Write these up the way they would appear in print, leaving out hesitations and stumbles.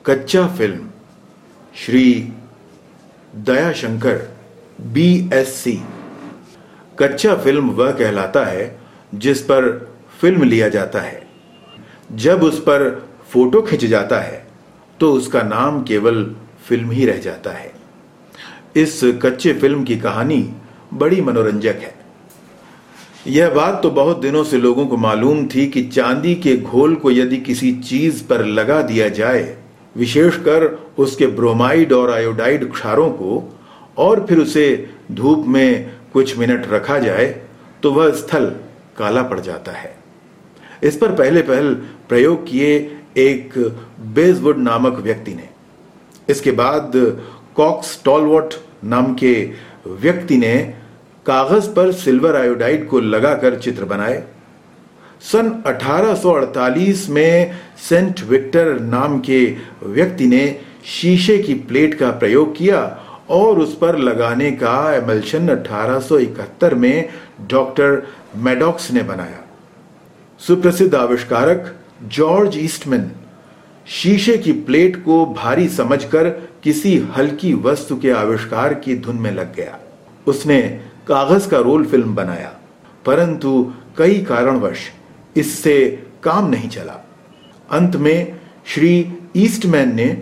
कच्चा film Shri Dayashankar BSc। कच्चा film वह कहलाता है जिस पर फिल्म लिया जाता है। जब उस पर फोटो खिंच जाता है तो उसका नाम केवल फिल्म ही रह जाता है। इस कच्चे फिल्म की कहानी बड़ी मनोरंजक है। यह बात तो बहुत दिनों से लोगों को मालूम थी कि चांदी के घोल को यदि किसी चीज पर लगा दिया जाए, विशेषकर उसके ब्रोमाइड और आयोडाइड क्षारों को, और फिर उसे धूप में कुछ मिनट रखा जाए तो वह स्थल काला पड़ जाता है। इस पर पहले प्रयोग किए एक बेजवुड नामक व्यक्ति ने। इसके बाद कॉक्स टॉलवॉट नाम के व्यक्ति ने कागज पर सिल्वर आयोडाइड को लगाकर चित्र बनाए। सन 1848 में सेंट विक्टर नाम के व्यक्ति ने शीशे की प्लेट का प्रयोग किया और उस पर लगाने का एमल्शन 1871 में डॉक्टर मैडॉक्स ने बनाया। सुप्रसिद्ध आविष्कारक जॉर्ज ईस्टमैन शीशे की प्लेट को भारी समझकर किसी हल्की वस्तु के आविष्कार की धुन में लग गया। उसने कागज का रोल फिल्म बनाया, परंतु कई कारणवश इससे काम नहीं चला। अंत में श्री ईस्टमैन ने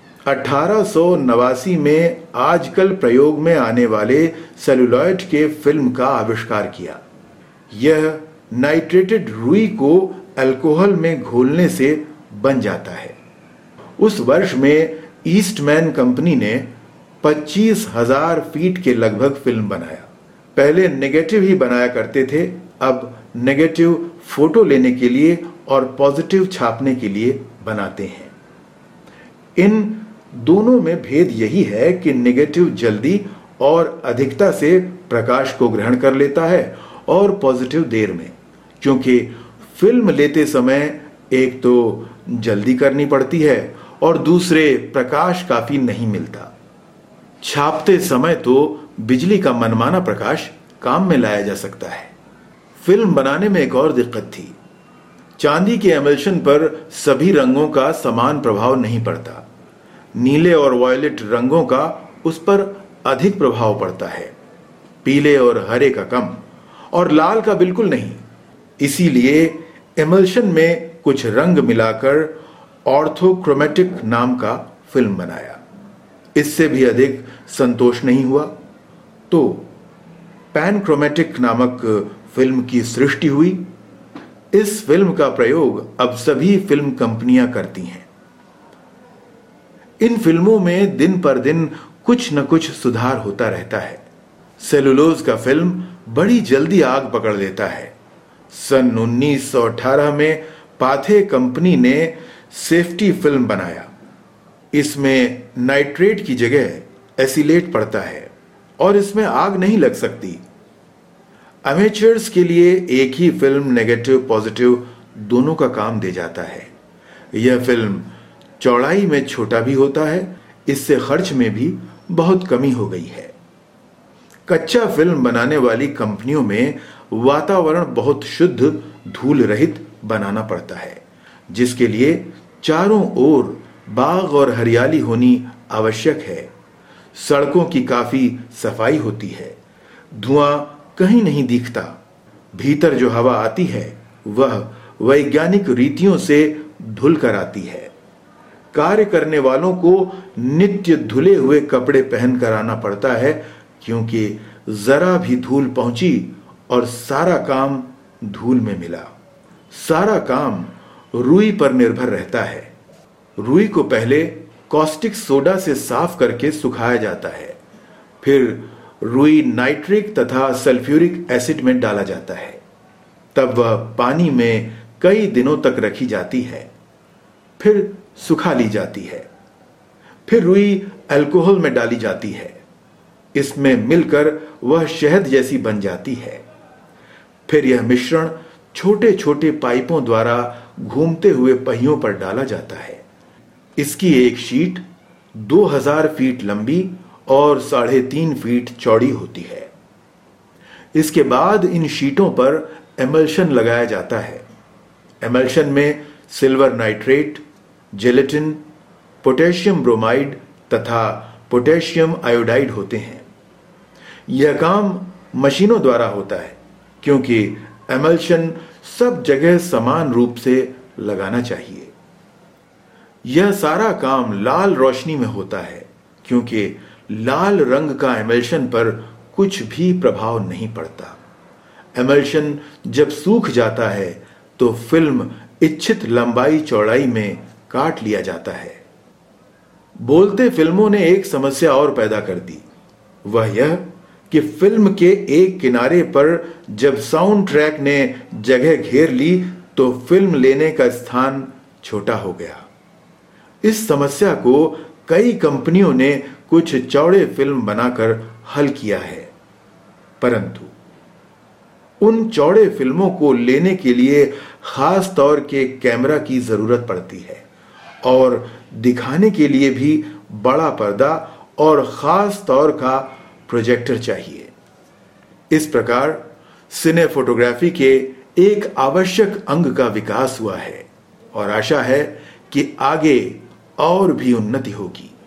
1889 में आजकल प्रयोग में आने वाले सेलुलॉइड के फिल्म का आविष्कार किया। यह नाइट्रेटेड रुई को अल्कोहल में घोलने से बन जाता है। उस वर्ष में ईस्टमैन कंपनी ने 25,000 फीट के लगभग फिल्म बनाया। पहले नेगेटिव ही बनाया करते थे, अब नेगेटिव फोटो लेने के लिए और पॉजिटिव छापने के लिए बनाते हैं। इन दोनों में भेद यही है कि नेगेटिव जल्दी और अधिकता से प्रकाश को ग्रहण कर लेता है और पॉजिटिव देर में, क्योंकि फिल्म लेते समय एक तो जल्दी करनी पड़ती है और दूसरे प्रकाश काफी नहीं मिलता। छापते समय तो बिजली का मनमाना प्रकाश काम में लाया जा सकता है। फिल्म बनाने में एक और दिक्कत थी। चांदी के एमल्शन पर सभी रंगों का समान प्रभाव नहीं पड़ता। नीले और वॉयलेट रंगों का उस पर अधिक प्रभाव पड़ता है, पीले और हरे का कम, और लाल का बिल्कुल नहीं। इसीलिए एमल्शन में कुछ रंग मिलाकर ऑर्थोक्रोमेटिक नाम का फिल्म बनाया। इससे भी अधिक संतोष नहीं हुआ तो पैनक्रोमेटिक नामक फिल्म की सृष्टि हुई। इस फिल्म का प्रयोग अब सभी फिल्म कंपनियां करती हैं। इन फिल्मों में दिन पर दिन कुछ न कुछ सुधार होता रहता है। सेलुलोज का फिल्म बड़ी जल्दी आग पकड़ लेता है। सन 1918 में पाथे कंपनी ने सेफ्टी फिल्म बनाया। इसमें नाइट्रेट की जगह एसिलेट पड़ता है और इसमें आग नहीं लग सकती। अमेचर्स के लिए एक ही फिल्म नेगेटिव पॉजिटिव दोनों का काम दे जाता है। यह फिल्म चौड़ाई में छोटा भी होता है, इससे खर्च में भी बहुत कमी हो गई है। कच्चा फिल्म बनाने वाली कंपनियों में वातावरण बहुत शुद्ध धूल रहित बनाना पड़ता है, जिसके लिए चारों ओर बाग और हरियाली होनी आवश्यक है। सड़कों की काफी सफाई होती है। धुआं कहीं नहीं दिखता। भीतर जो हवा आती है वह वैज्ञानिक रीतियों से धुल कर आती है। कार्य करने वालों को नित्य धुले हुए कपड़े पहन कर आना पड़ता है, क्योंकि जरा भी धूल पहुंची और सारा काम धूल में मिला। सारा काम रुई पर निर्भर रहता है। रुई को पहले कॉस्टिक सोडा से साफ करके सुखाया जाता है, फिर रुई नाइट्रिक तथा सल्फ्यूरिक एसिड में डाला जाता है। तब वह पानी में कई दिनों तक रखी जाती है, फिर सुखा ली जाती है। फिर रुई अल्कोहल में डाली जाती है। इसमें मिलकर वह शहद जैसी बन जाती है। फिर यह मिश्रण छोटे छोटे पाइपों द्वारा घूमते हुए पहियों पर डाला जाता है। इसकी एक शीट 2000 फीट लंबी और 3.5 फीट चौड़ी होती है। इसके बाद इन शीटों पर एमल्शन लगाया जाता है। एमल्शन में silver nitrate, gelatin, potassium bromide तथा पोटेशियम आयोडाइड होते हैं। यह काम मशीनों द्वारा होता है क्योंकि एमल्शन सब जगह समान रूप से लगाना चाहिए। यह सारा काम लाल रोशनी में होता है क्योंकि लाल रंग का एमल्शन पर कुछ भी प्रभाव नहीं पड़ता। एमल्शन जब सूख जाता है तो फिल्म इच्छित लंबाई चौड़ाई में काट लिया जाता है। बोलते फिल्मों ने एक समस्या और पैदा कर दी, वह यह कि फिल्म के एक किनारे पर जब साउंड ट्रैक ने जगह घेर ली तो फिल्म लेने का स्थान छोटा हो गया। इस समस्या को कई कंपनियों ने कुछ चौड़े फिल्म बनाकर हल किया है, परंतु उन चौड़े फिल्मों को लेने के लिए खास तौर के कैमरा की जरूरत पड़ती है और दिखाने के लिए भी बड़ा पर्दा और खास तौर का प्रोजेक्टर चाहिए। इस प्रकार सिने फोटोग्राफी के एक आवश्यक अंग का विकास हुआ है और आशा है कि आगे और भी उन्नति होगी।